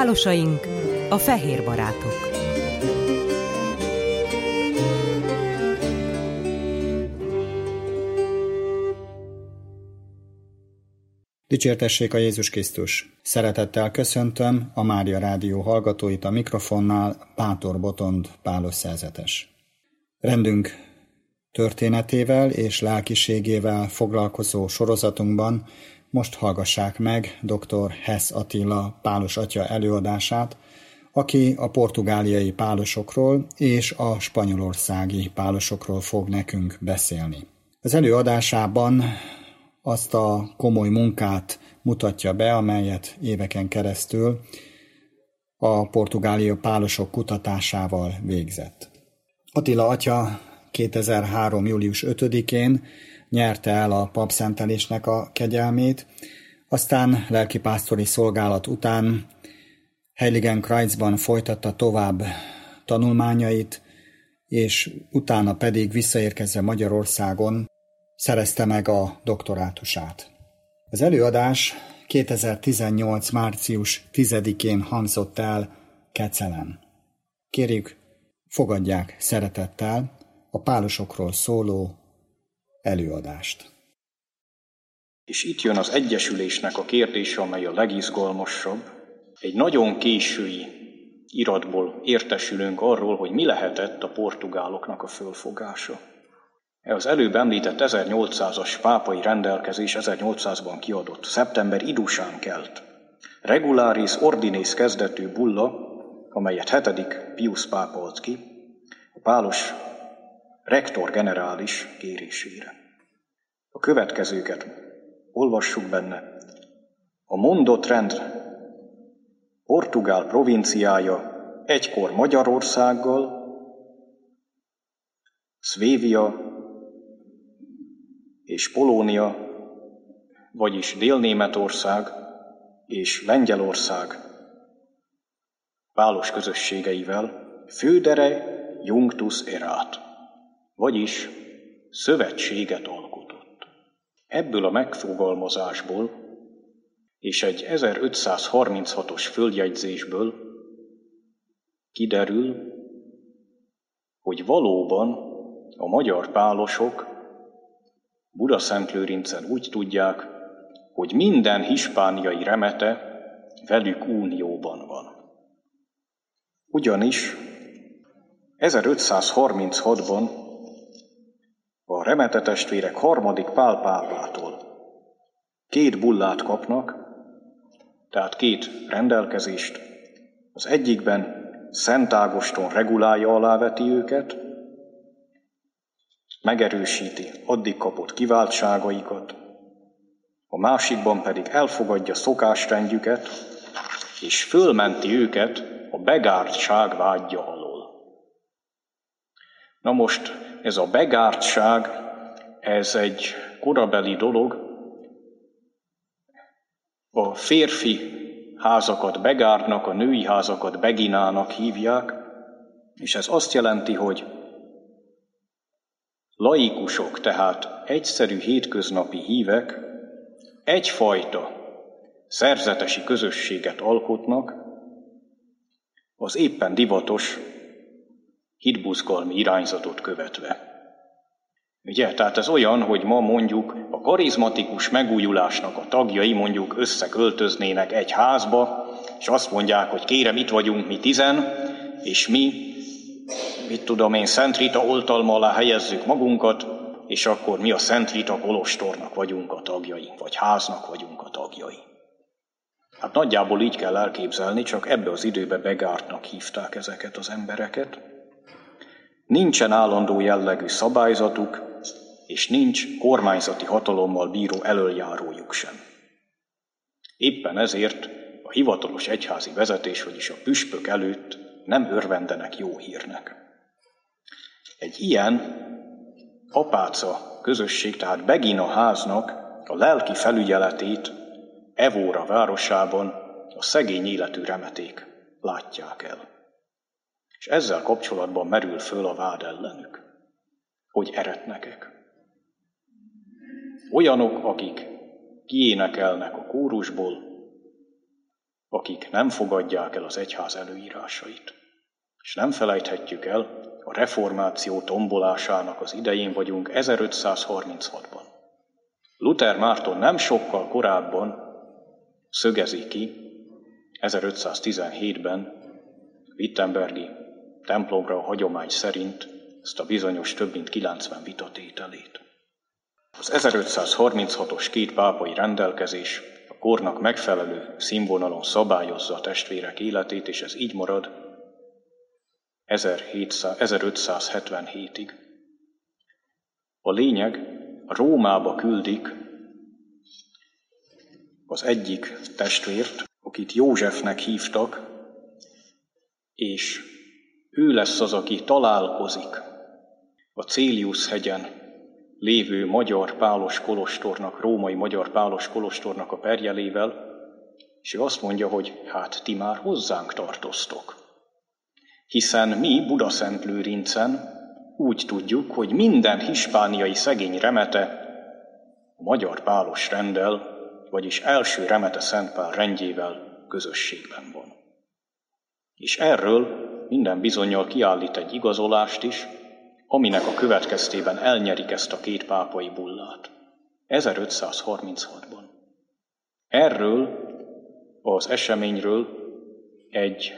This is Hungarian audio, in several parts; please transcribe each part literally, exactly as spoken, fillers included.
Pálosaink, a fehér barátok. Dicsértessék a Jézus Krisztus! Szeretettel köszöntöm a Mária Rádió hallgatóit, a mikrofonnál Pátor Botond Pálos szerzetes. Rendünk történetével és lelkiségével foglalkozó sorozatunkban most hallgassák meg dr. Hess Attila Pálos atya előadását, aki a portugáliai pálosokról és a spanyolországi pálosokról fog nekünk beszélni. Az előadásában azt a komoly munkát mutatja be, amelyet éveken keresztül a portugáliai pálosok kutatásával végzett. Attila atya kétezer-három. július ötödikén nyerte el a papszentelésnek a kegyelmét, aztán lelkipásztori szolgálat után Heiligenkreuzban folytatta tovább tanulmányait, és utána pedig visszaérkezve Magyarországon szerezte meg a doktorátusát. Az előadás kétezer-tizennyolc. március tizedikén hangzott el Kecelen. Kérjük, fogadják szeretettel a pálosokról szóló előadást. És itt jön az egyesülésnek a kérdése, amely a legizgalmasabb. Egy nagyon késői iratból értesülünk arról, hogy mi lehetett a portugáloknak a fölfogása. Az előbb említett ezernyolcszázas pápai rendelkezés ezernyolcszázban kiadott, szeptember idusán kelt. Regularis Ordinis kezdetű bulla, amelyet hetedik Pius pápa ad ki, a pálos rektor generális kérésére. A következőket olvassuk benne. A mondott rend Portugál provinciája egykor Magyarországgal, Szvévia és Polónia, vagyis Dél-Németország és Lengyelország pálos közösségeivel Födere Junctus erat, vagyis szövetséget alkotott. Ebből a megfogalmazásból és egy ezerötszázharminchatos földjegyzésből kiderül, hogy valóban a magyar pálosok Budaszentlőrincen úgy tudják, hogy minden hispániai remete velük unióban van. Ugyanis ezerötszázharminchatban a remete testvérek harmadik Pál pápától két bullát kapnak, tehát két rendelkezést. Az egyikben Szent Ágoston regulája alá veti őket, megerősíti addig kapott kiváltságaikat, a másikban pedig elfogadja szokásrendjüket, és fölmenti őket a begártság vádja alól. Na most ez a begártság, ez egy korabeli dolog. A férfi házakat begárnak, a női házakat beginának hívják, és ez azt jelenti, hogy laikusok, tehát egyszerű hétköznapi hívek egyfajta szerzetesi közösséget alkotnak az éppen divatos hitbuzgalmi irányzatot követve. Ugye, tehát ez olyan, hogy ma mondjuk a karizmatikus megújulásnak a tagjai mondjuk összeköltöznének egy házba, és azt mondják, hogy kérem, itt vagyunk mi tizen, és mi, mit tudom én, Szent Rita oltalma alá helyezzük magunkat, és akkor mi a Szent Rita kolostornak vagyunk a tagjai, vagy háznak vagyunk a tagjai. Hát nagyjából így kell elképzelni, csak ebbe az időbe begártnak hívták ezeket az embereket. Nincsen állandó jellegű szabályzatuk, és nincs kormányzati hatalommal bíró elöljárójuk sem. Éppen ezért a hivatalos egyházi vezetés, vagyis a püspök előtt nem örvendenek jó hírnek. Egy ilyen apáca közösség, tehát Begina háznak a lelki felügyeletét Evóra városában a szegény életű remeték látják el. És ezzel kapcsolatban merül föl a vád ellenük, hogy eretnekek. Olyanok, akik kiénekelnek a kórusból, akik nem fogadják el az egyház előírásait. És nem felejthetjük el, a reformáció tombolásának az idején vagyunk ezerötszázharminchatban. Luther Márton nem sokkal korábban szögezi ki, ezerötszáztizenhétben Wittenbergi templomra a hagyomány szerint ezt a bizonyos több mint kilencven vitatételét. Az ezerötszázharminchatos két pápai rendelkezés a kornak megfelelő színvonalon szabályozza a testvérek életét, és ez így marad ezerötszázhetvenhétig. A lényeg, Rómába küldik az egyik testvért, akit Józsefnek hívtak, és ő lesz az, aki találkozik a Célius hegyen lévő magyar pálos kolostornak, római magyar pálos kolostornak a perjelével, és ő azt mondja, hogy hát ti már hozzánk tartoztok. Hiszen mi Budaszentlőrincen úgy tudjuk, hogy minden hispániai szegény remete a magyar pálos renddel, vagyis első remete Szent Pál rendjével közösségben van. És erről minden bizonnyal kiállít egy igazolást is, aminek a következtében elnyerik ezt a két pápai bullát. ezerötszázharminchatban. Erről az eseményről egy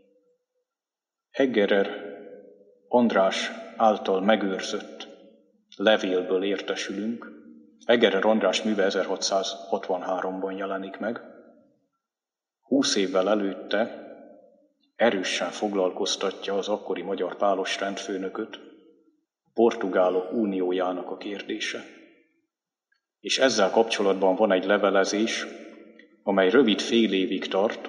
Eggerer András által megőrzött levélből értesülünk. Eggerer András műve ezerhatszázhatvanháromban jelenik meg. Húsz évvel előtte erősen foglalkoztatja az akkori magyar pálos rendfőnököt a portugálok uniójának a kérdése. És ezzel kapcsolatban van egy levelezés, amely rövid fél évig tart,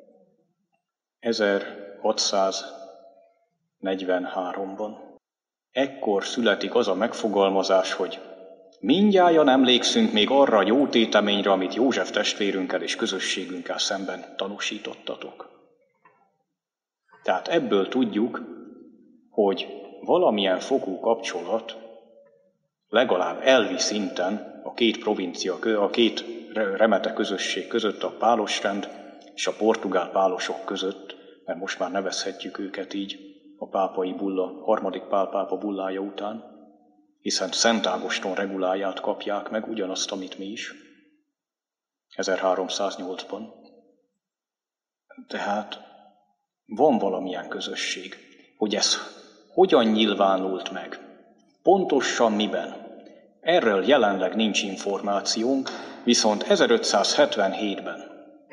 ezerhatszáznegyvenháromban. Ekkor születik az a megfogalmazás, hogy mindnyájan emlékszünk még arra a jó téteményre, amit József testvérünkkel és közösségünkkel szemben tanúsítottatok. Tehát ebből tudjuk, hogy valamilyen fokú kapcsolat legalább elvi szinten a két provincia, a két remete közösség között, a pálosrend és a portugál pálosok között, mert most már nevezhetjük őket így a pápai bulla, harmadik Pál pápa bullája után, hiszen Szent Ágoston reguláját kapják meg, ugyanazt, amit mi is, ezerháromszáznyolcban. Tehát van valamilyen közösség, hogy ez hogyan nyilvánult meg, pontosan miben. Erről jelenleg nincs információnk, viszont ezerötszázhetvenhétben,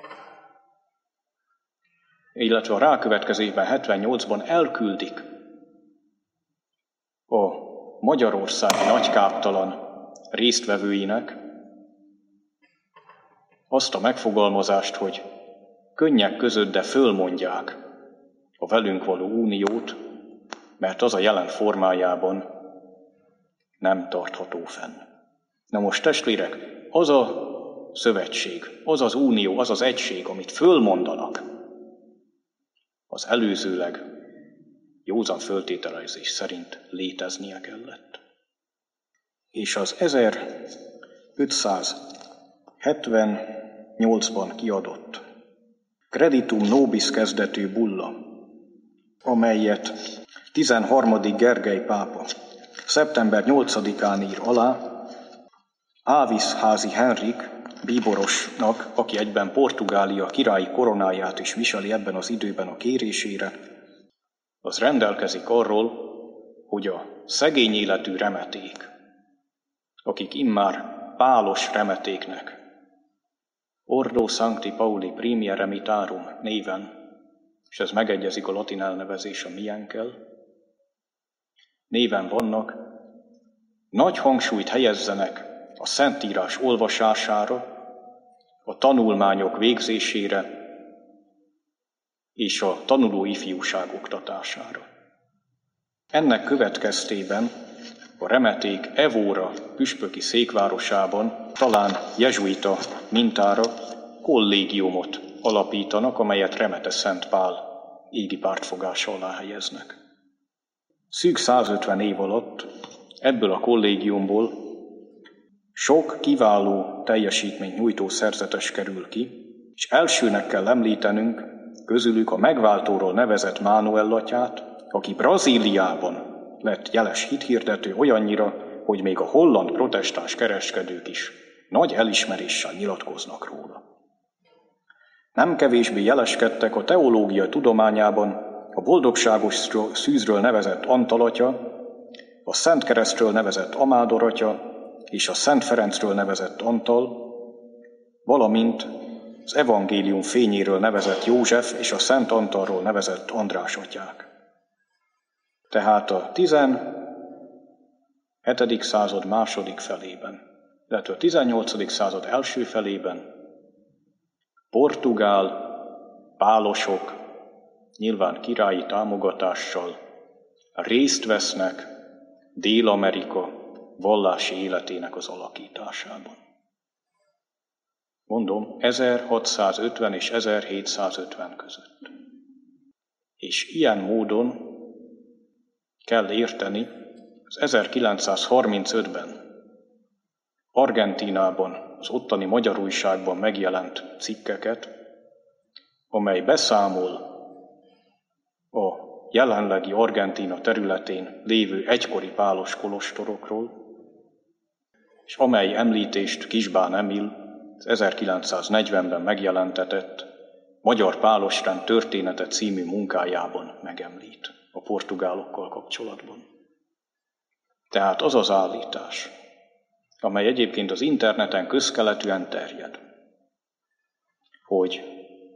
illetve a rákövetkező évben, hetvennyolcban elküldik a magyarországi nagykáptalan résztvevőinek azt a megfogalmazást, hogy könnyek között, de fölmondják a velünk való uniót, mert az a jelen formájában nem tartható fenn. Na most testvérek, az a szövetség, az az unió, az az egység, amit fölmondanak, az előzőleg józan föltételezés szerint léteznie kellett. És az ezerötszázhetvennyolcban kiadott Creditum Nobis kezdetű bulla, amelyet tizenharmadik Gergely pápa szeptember nyolcadikán ír alá, Ávisz házi Henrik bíborosnak, aki egyben Portugália királyi koronáját is viseli ebben az időben a kérésére, az rendelkezik arról, hogy a szegény életű remeték, akik immár pálos remetéknek, Ordo Sancti Pauli Primia Remitarum néven, és ez megegyezik a latin elnevezés a miénkkel, néven vannak, nagy hangsúlyt helyezzenek a Szentírás olvasására, a tanulmányok végzésére és a tanuló ifjúság oktatására. Ennek következtében a remeték Evóra püspöki székvárosában talán jezsuita mintára kollégiumot alapítanak, amelyet Remete Szent Pál égi pártfogása alá helyeznek. Szűk százötven év alatt ebből a kollégiumból sok kiváló teljesítményt nyújtó szerzetes kerül ki, és elsőnek kell említenünk közülük a megváltóról nevezett Mánuel atyát, aki Brazíliában lett jeles hithirdető olyannyira, hogy még a holland protestáns kereskedők is nagy elismeréssel nyilatkoznak róla. Nem kevésbé jeleskedtek a teológia tudományában a boldogságos szűzről nevezett Antal atya, a Szent Keresztről nevezett Amádor atya és a Szent Ferencről nevezett Antal, valamint az evangélium fényéről nevezett József és a Szent Antalról nevezett András atyák. Tehát a tizenhetedik század második felében, illetve a tizennyolcadik század első felében portugál pálosok nyilván királyi támogatással részt vesznek Dél-Amerika vallási életének az alakításában. Mondom, ezerhatszázötven és ezerhétszázötven között. És ilyen módon kell érteni az ezerkilencszázharmincötben Argentínában, az ottani magyar újságban megjelent cikkeket, amely beszámol a jelenlegi Argentína területén lévő egykori pálos kolostorokról, és amely említést Kisbán Emil az ezerkilencszáznegyvenben megjelentetett Magyar Pálosrend története című munkájában megemlít a portugálokkal kapcsolatban. Tehát az az állítás, amely egyébként az interneten közkeletűen terjed, hogy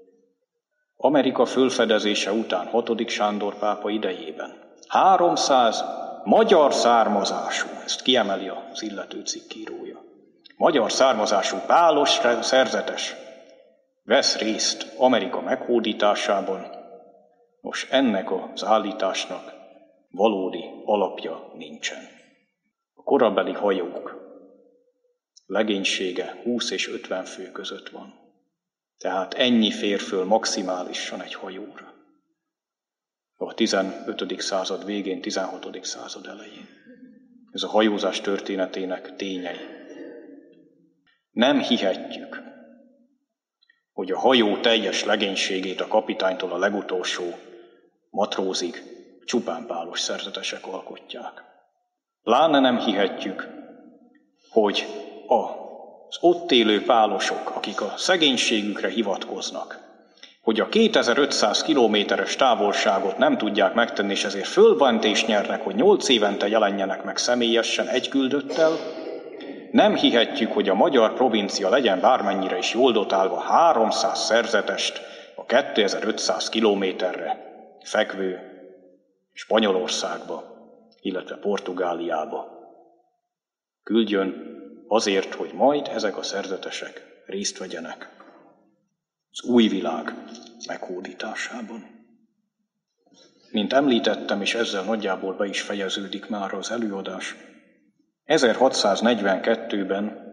Amerika fölfedezése után hatodik Sándor pápa idejében háromszáz magyar származású, ezt kiemeli az illető cikkírója, magyar származású pálos szerzetes vesz részt Amerika meghódításában. Most ennek az állításnak valódi alapja nincsen. A korabeli hajók legénysége húsz és ötven fő között van. Tehát ennyi fér föl maximálisan egy hajóra. A tizenötödik század végén, tizenhatodik század elején. Ez a hajózás történetének tényei. Nem hihetjük, hogy a hajó teljes legénységét a kapitánytól a legutolsó matrózig csupán pálos szerzetesek alkotják. Pláne nem hihetjük, hogy az ott élő pálosok, akik a szegénységükre hivatkoznak, hogy a kétezer-ötszáz kilométeres távolságot nem tudják megtenni, és ezért fölmentést nyernek, hogy nyolc évente jelenjenek meg személyesen egy küldöttel, nem hihetjük, hogy a magyar provincia legyen bármennyire is jól dotálva háromszáz szerzetest a kétezer-ötszáz kilométerre fekvő Spanyolországba, illetve Portugáliába küldjön azért, hogy majd ezek a szerzetesek részt vegyenek az új világ meghódításában. Mint említettem, és ezzel nagyjából be is fejeződik már az előadás, ezerhatszáznegyvenkettőben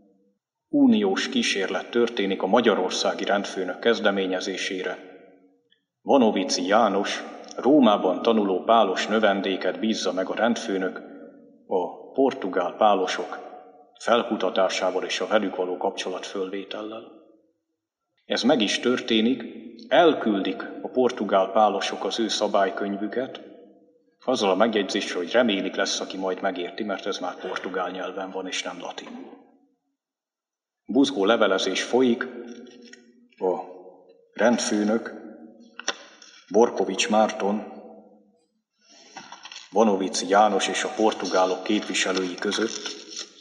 uniós kísérlet történik a magyarországi rendfőnök kezdeményezésére. Vanovici János, Rómában tanuló pálos növendéket bízza meg a rendfőnök a portugál pálosok felkutatásával és a velük való kapcsolatfölvétellel. Ez meg is történik, elküldik a portugál pálosok az ő szabálykönyvüket, azzal a megjegyzéssel, hogy remélik lesz, aki majd megérti, mert ez már portugál nyelven van, és nem latinul. Buzgó levelezés folyik, a rendfőnök, Borkovics Márton, Vanovici János és a portugálok képviselői között.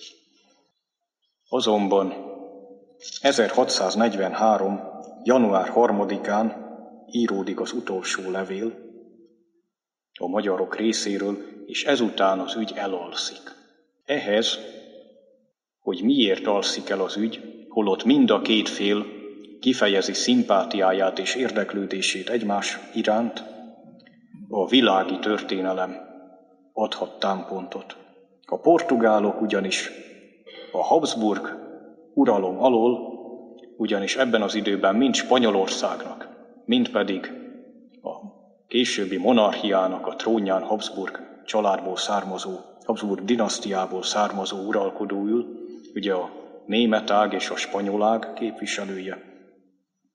Azonban ezerhatszáznegyvenhárom. január harmadikán íródik az utolsó levél a magyarok részéről, és ezután az ügy elalszik. Ehhez, hogy miért alszik el az ügy, holott mind a két fél kifejezi szimpátiáját és érdeklődését egymás iránt, a világi történelem adhat támpontot. A portugálok ugyanis a Habsburg uralom alól, ugyanis ebben az időben mind Spanyolországnak, mind pedig a későbbi monarchiának a trónján Habsburg családból származó, Habsburg dinasztiából származó uralkodó ül, ugye a német ág és a spanyol ág képviselője.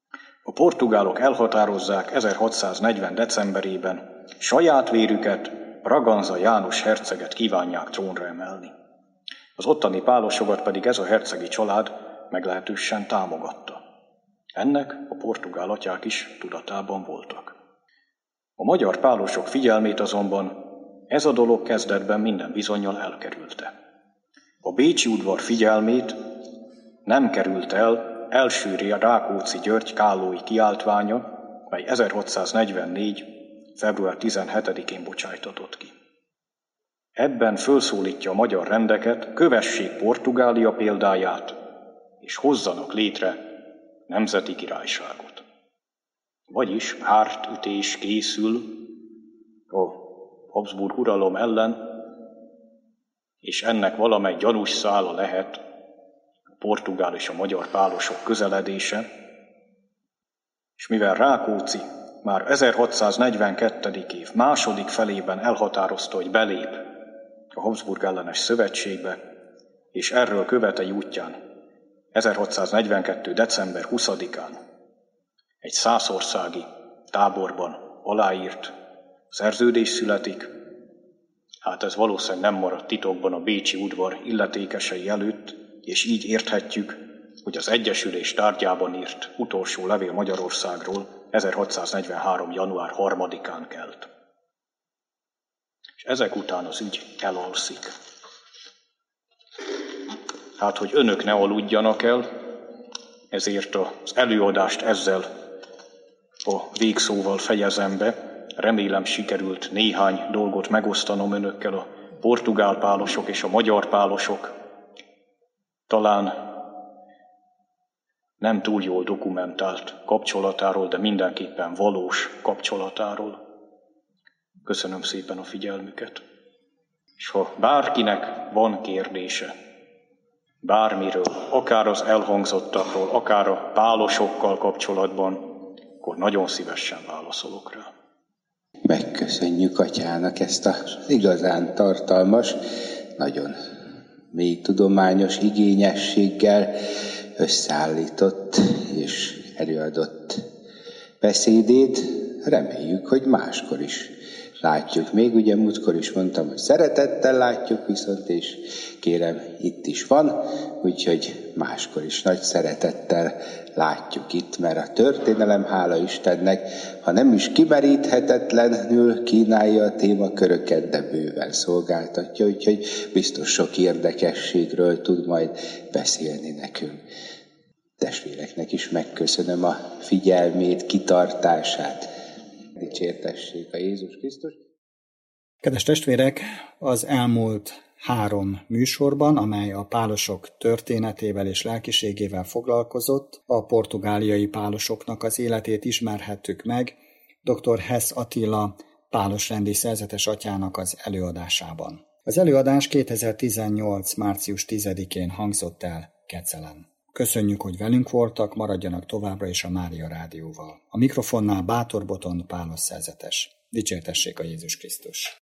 A portugálok elhatározzák ezerhatszáznegyven. decemberében, saját vérüket, Braganza János herceget kívánják trónra emelni. Az ottani pálosokat pedig ez a hercegi család meglehetősen támogatta. Ennek a portugál atyák is tudatában voltak. A magyar pálosok figyelmét azonban ez a dolog kezdetben minden bizonnyal elkerülte. A bécsi udvar figyelmét nem került el elsőré a Rákóczi György kállói kiáltványa, mely ezerhatszáznegyvennégy. február tizenhetedikén bocsájtatott ki. Ebben fölszólítja a magyar rendeket, kövessék Portugália példáját, és hozzanak létre nemzeti királyságot. Vagyis pártütés készül a Habsburg uralom ellen, és ennek valamely gyanús szála lehet a portugál és a magyar pálosok közeledése, és mivel Rákóczi már ezerhatszáznegyvenkettő. év második felében elhatározta, hogy belép a Habsburg ellenes szövetségbe, és erről követei útján ezerhatszáznegyvenkettő. december huszadikán egy szászországi táborban aláírt szerződés születik. Hát ez valószínűleg nem maradt titokban a bécsi udvar illetékesei előtt, és így érthetjük, hogy az egyesülés tárgyában írt utolsó levél Magyarországról ezerhatszáznegyvenhárom. január harmadikán kelt. És ezek után az ügy elalszik. Hát, hogy önök ne aludjanak el, ezért az előadást ezzel a végszóval fejezem be. Remélem sikerült néhány dolgot megosztanom önökkel a portugál pálosok és a magyar pálosok talán nem túl jól dokumentált kapcsolatáról, de mindenképpen valós kapcsolatáról. Köszönöm szépen a figyelmüket. És ha bárkinek van kérdése, bármiről, akár az elhangzottakról, akár a pálosokkal kapcsolatban, akkor nagyon szívesen válaszolok rá. Megköszönjük atyának ezt az igazán tartalmas, nagyon mély tudományos igényességgel összeállított és előadott beszédét. Reméljük, hogy máskor is látjuk. Még ugye múltkor is mondtam, hogy szeretettel látjuk viszont, és kérem, itt is van, úgyhogy máskor is nagy szeretettel látjuk itt, mert a történelem, hála Istennek, ha nem is kimeríthetetlenül kínálja a témaköröket, de bőven szolgáltatja, úgyhogy biztos sok érdekességről tud majd beszélni nekünk. Testvéreknek is megköszönöm a figyelmét, kitartását. Dicsértessék a Jézus Krisztus. Kedves testvérek, az elmúlt három műsorban, amely a pálosok történetével és lelkiségével foglalkozott, a portugáliai pálosoknak az életét ismerhettük meg dr. Hess Attila pálosrendi szerzetes atyának az előadásában. Az előadás kétezer-tizennyolc. március tizedikén hangzott el Kecelen. Köszönjük, hogy velünk voltak, maradjanak továbbra is a Mária Rádióval. A mikrofonnál Bátor Botond Pálos szerzetes. Dicsértessék a Jézus Krisztus!